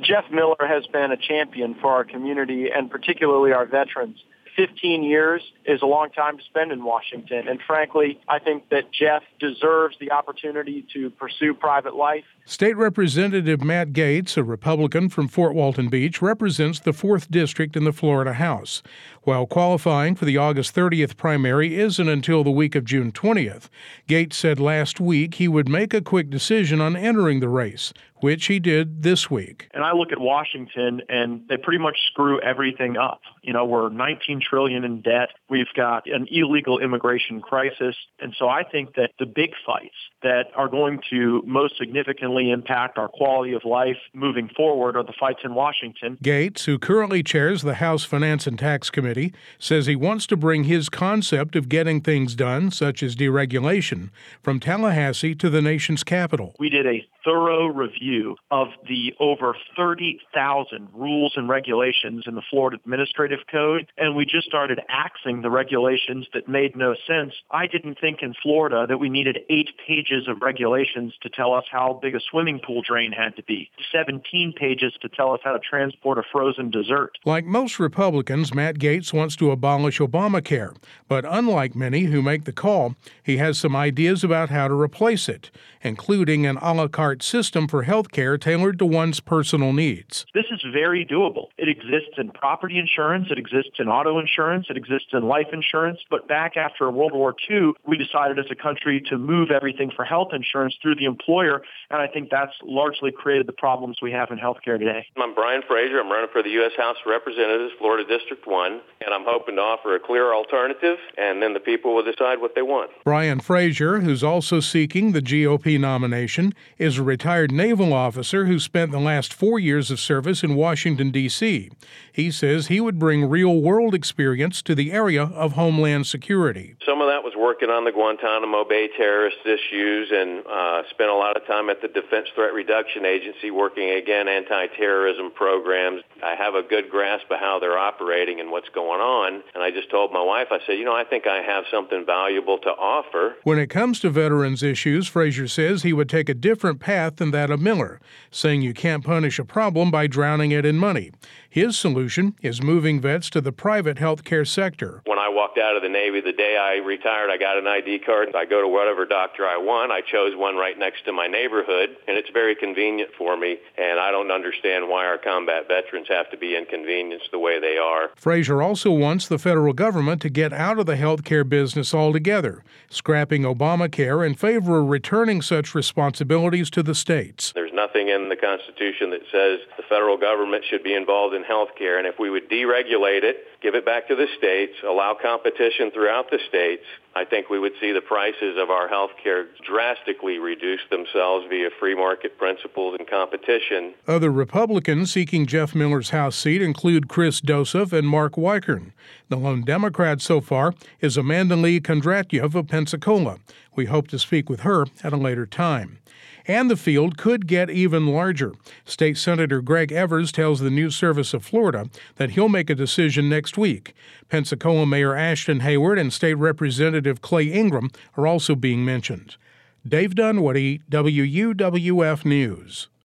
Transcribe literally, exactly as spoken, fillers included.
Jeff Miller has been a champion for our community and particularly our veterans. fifteen years is a long time to spend in Washington. And frankly, I think that Jeff deserves the opportunity to pursue private life. State Representative Matt Gaetz, a Republican from Fort Walton Beach, represents the fourth District in the Florida House. While qualifying for the August thirtieth primary isn't until the week of June twentieth, Gaetz said last week he would make a quick decision on entering the race, which he did this week. And I look at Washington, and they pretty much screw everything up. You know, we're nineteen trillion dollars in debt. We've got an illegal immigration crisis. And so I think that the big fights that are going to most significantly impact our quality of life moving forward are the fights in Washington. Gaetz, who currently chairs the House Finance and Tax Committee, says he wants to bring his concept of getting things done, such as deregulation, from Tallahassee to the nation's capital. We did a thorough review of the over thirty thousand rules and regulations in the Florida Administrative Code, and we just started axing the regulations that made no sense. I didn't think in Florida that we needed eight pages of regulations to tell us how big a swimming pool drain had to be, seventeen pages to tell us how to transport a frozen dessert. Like most Republicans, Matt Gaetz wants to abolish Obamacare, but unlike many who make the call, he has some ideas about how to replace it, including an a la carte system for health care tailored to one's personal needs. This is very doable. It exists in property insurance, it exists in auto insurance, it exists in life insurance, but back after World War Two, we decided as a country to move everything for health insurance through the employer, and I think that's largely created the problems we have in health care today. I'm Brian Fraser. I'm running for the U S House of Representatives, Florida District one, and I'm hoping to offer a clear alternative, and then the people will decide what they want. Brian Fraser, who's also seeking the G O P nomination, is a retired naval officer who spent the last four years of service in Washington, D C He says he would bring real-world experience to the area of Homeland Security. Some of that was working on the Guantanamo Bay terrorist issues and uh, spent a lot of time at the Defense Threat Reduction Agency working, again, anti-terrorism programs. I have a good grasp of how they're operating and what's going on, and I just told my wife, I said, you know, I think I have something valuable to offer. When it comes to veterans issues, Fraser says he would take a different path than that of Miller, saying you can't punish a problem by drowning it in money. His solution is moving vets to the private health care sector. When I walked out of the Navy the day I retired, I got an I D card. I go to whatever doctor I want. I chose one right next to my neighborhood, and it's very convenient for me, and I don't understand why our combat veterans have to be inconvenienced the way they are. Fraser also wants the federal government to get out of the health care business altogether, scrapping Obamacare in favor of returning such responsibilities to the states. There's nothing in the Constitution that says the federal government should be involved in health care, and if we would deregulate it, give it back to the states, allow competition throughout the states, I think we would see the prices of our health care drastically reduce themselves via free market principles and competition. Other Republicans seeking Jeff Miller's House seat include Chris Dosov and Mark Weikern. The lone Democrat so far is Amanda Lee Kondratyev of Pensacola. We hope to speak with her at a later time. And the field could get even larger. State Senator Greg Evers tells the News Service of Florida that he'll make a decision next week. Pensacola Mayor Ashton Hayward and State Representative Clay Ingram are also being mentioned. Dave Dunwoody, W U W F News.